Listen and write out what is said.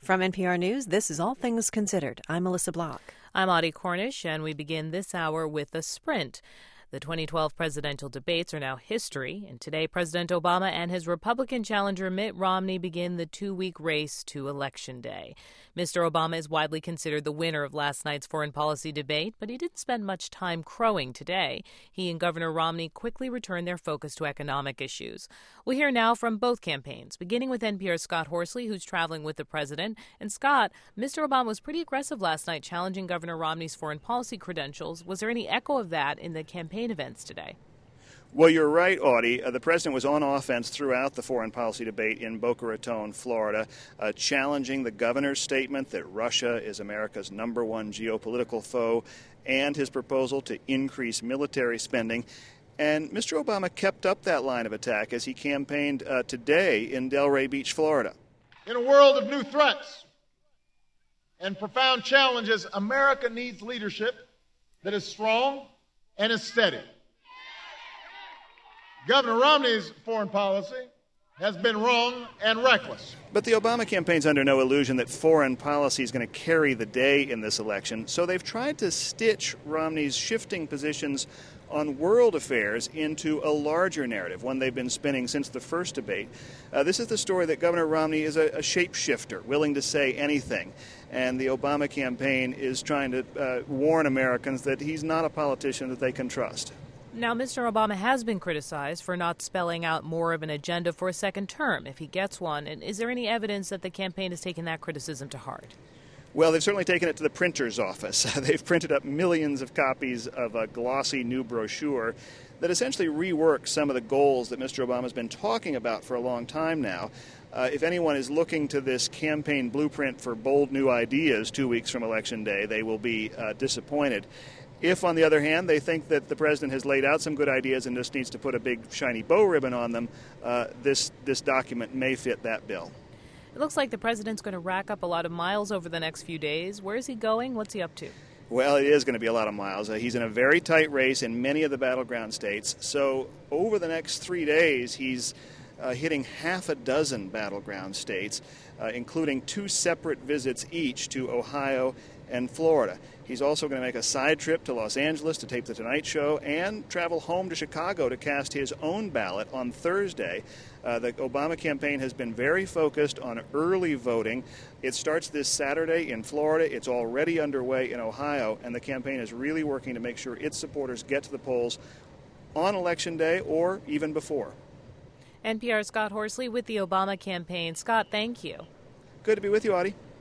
From NPR News, this is All Things Considered. I'm Melissa Block. I'm Audie Cornish, and we begin this hour with a sprint. The 2012 presidential debates are now history, and today President Obama and his Republican challenger Mitt Romney begin the two-week race to Election Day. Mr. Obama is widely considered the winner of last night's foreign policy debate, but he didn't spend much time crowing today. He and Governor Romney quickly returned their focus to economic issues. We'll hear now from both campaigns, beginning with NPR's Scott Horsley, who's traveling with the president. And Scott, Mr. Obama was pretty aggressive last night, challenging Governor Romney's foreign policy credentials. Was there any echo of that in the campaign events today? Well, you're right, Audie. The president was on offense throughout the foreign policy debate in Boca Raton, Florida, challenging the governor's statement that Russia is America's number one geopolitical foe and his proposal to increase military spending. And Mr. Obama kept up that line of attack as he campaigned today in Delray Beach, Florida. In a world of new threats and profound challenges, America needs leadership that is strong and is steady. Governor Romney's foreign policy has been wrong and reckless. But the Obama campaign's under no illusion that foreign policy is going to carry the day in this election, so they've tried to stitch Romney's shifting positions on world affairs into a larger narrative, one they've been spinning since the first debate. This is the story that Governor Romney is a shapeshifter, willing to say anything. And the Obama campaign is trying to warn Americans that he's not a politician that they can trust. Now, Mr. Obama has been criticized for not spelling out more of an agenda for a second term, if he gets one. And is there any evidence that the campaign has taken that criticism to heart? Well, they've certainly taken it to the printer's office. They've printed up millions of copies of a glossy new brochure that essentially reworks some of the goals that Mr. Obama's been talking about for a long time now. If anyone is looking to this campaign blueprint for bold new ideas 2 weeks from Election Day, they will be disappointed. If, on the other hand, they think that the president has laid out some good ideas and just needs to put a big shiny bow ribbon on them, this document may fit that bill. It looks like the president's going to rack up a lot of miles over the next few days. Where is he going? What's he up to? Well, it is going to be a lot of miles. He's in a very tight race in many of the battleground states. So over the next 3 days, he's hitting half a dozen battleground states, including 2 separate visits each to Ohio and Florida. He's also going to make a side trip to Los Angeles to tape The Tonight Show and travel home to Chicago to cast his own ballot on Thursday. The Obama campaign has been very focused on early voting. It starts this Saturday in Florida. It's already underway in Ohio, and the campaign is really working to make sure its supporters get to the polls on Election Day or even before. NPR's Scott Horsley with the Obama campaign. Scott, thank you. Good to be with you, Audie.